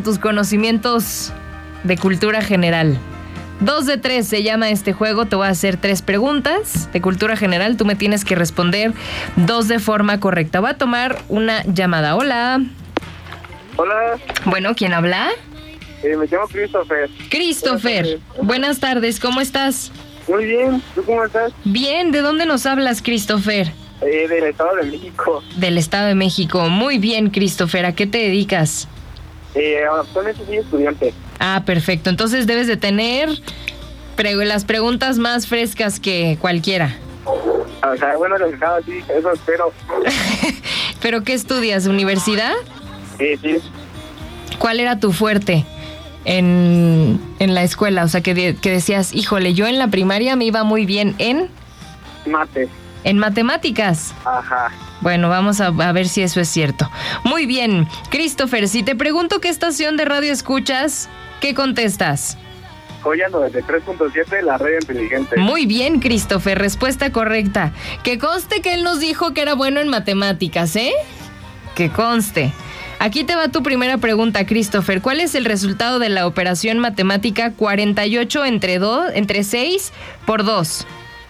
tus conocimientos de cultura general. 2 de 3 se llama este juego. Te voy a hacer 3 preguntas de cultura general. Tú me tienes que responder 2 de forma correcta. Voy a tomar una llamada. Hola. Hola. Bueno, ¿quién habla? Me llamo Christopher. Christopher, buenas tardes. ¿Cómo estás? Muy bien. ¿Tú cómo estás? Bien. ¿De dónde nos hablas, Christopher? Del Estado de México. Del Estado de México. Muy bien, Christopher. ¿A qué te dedicas? Actualmente soy estudiante. Ah, perfecto. Entonces debes de tener las preguntas más frescas que cualquiera. O sea, bueno, les dejaba así, eso espero. ¿Pero qué estudias? ¿Universidad? Sí. ¿Cuál era tu fuerte en la escuela? O sea, que decías, híjole, yo en la primaria me iba muy bien en... Mate. ¿En matemáticas? Ajá. Bueno, vamos a ver si eso es cierto. Muy bien. Christopher, si te pregunto qué estación de radio escuchas, ¿qué contestas? Joya 93.7, la red inteligente. Muy bien, Christopher, respuesta correcta. Que conste que él nos dijo que era bueno en matemáticas, ¿eh? Que conste. Aquí te va tu primera pregunta, Christopher. ¿Cuál es el resultado de la operación matemática 48 entre 6 por 2?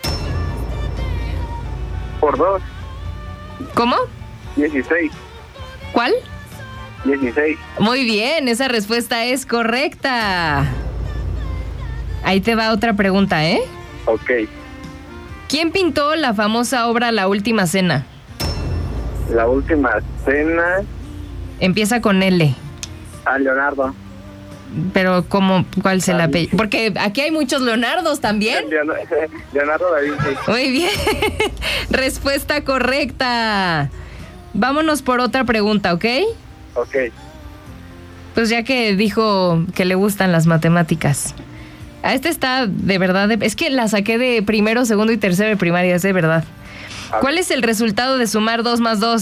Por 2. ¿Cómo? 16. ¿Cuál? 16. Muy bien, esa respuesta es correcta. Ahí te va otra pregunta, ¿eh? Ok. ¿Quién pintó la famosa obra La Última Cena? La Última Cena. Empieza con L. Leonardo. Pero ¿cuál se la apellido? Porque aquí hay muchos Leonardos también. Leonardo da Vinci. Muy bien. Respuesta correcta. Vámonos por otra pregunta, ¿ok? Ok. Pues ya que dijo que le gustan las matemáticas. A este está de verdad, es que la saqué de primero, segundo y tercero de primaria, es de verdad. ¿Cuál es el resultado de sumar 2 más 2?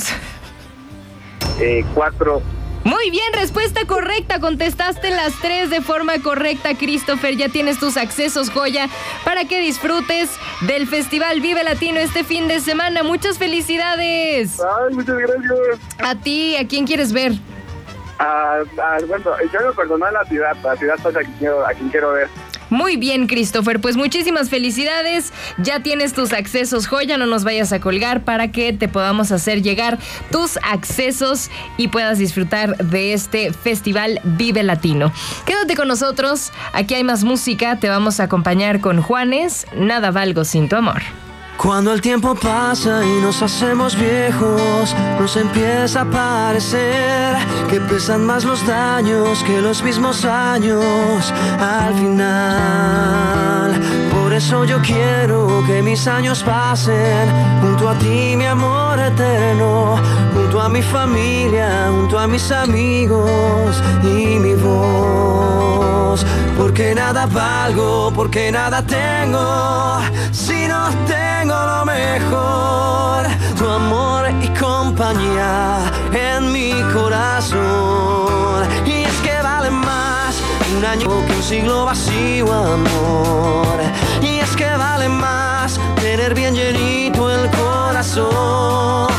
4. Muy bien, respuesta correcta. Contestaste las 3 de forma correcta, Christopher. Ya tienes tus accesos, joya, para que disfrutes del Festival Vive Latino este fin de semana. ¡Muchas felicidades! Ay, muchas gracias. A ti, ¿a quién quieres ver? Bueno, yo en lo personal la ciudad es a quien quiero ver. Muy bien, Christopher, pues muchísimas felicidades. Ya tienes tus accesos, joya, no nos vayas a colgar para que te podamos hacer llegar tus accesos y puedas disfrutar de este Festival Vive Latino. Quédate con nosotros, aquí hay más música, te vamos a acompañar con Juanes, Nada valgo sin tu amor. Cuando el tiempo pasa y nos hacemos viejos, nos empieza a parecer que pesan más los daños que los mismos años al final. Por eso yo quiero que mis años pasen junto a ti, mi amor eterno, junto a mi familia, junto a mis amigos y mi voz. Porque nada valgo, porque nada tengo, si no tengo lo mejor, tu amor y compañía en mi corazón. Y es que vale más un año que un siglo vacío, amor. Y es que vale más tener bien llenito el corazón.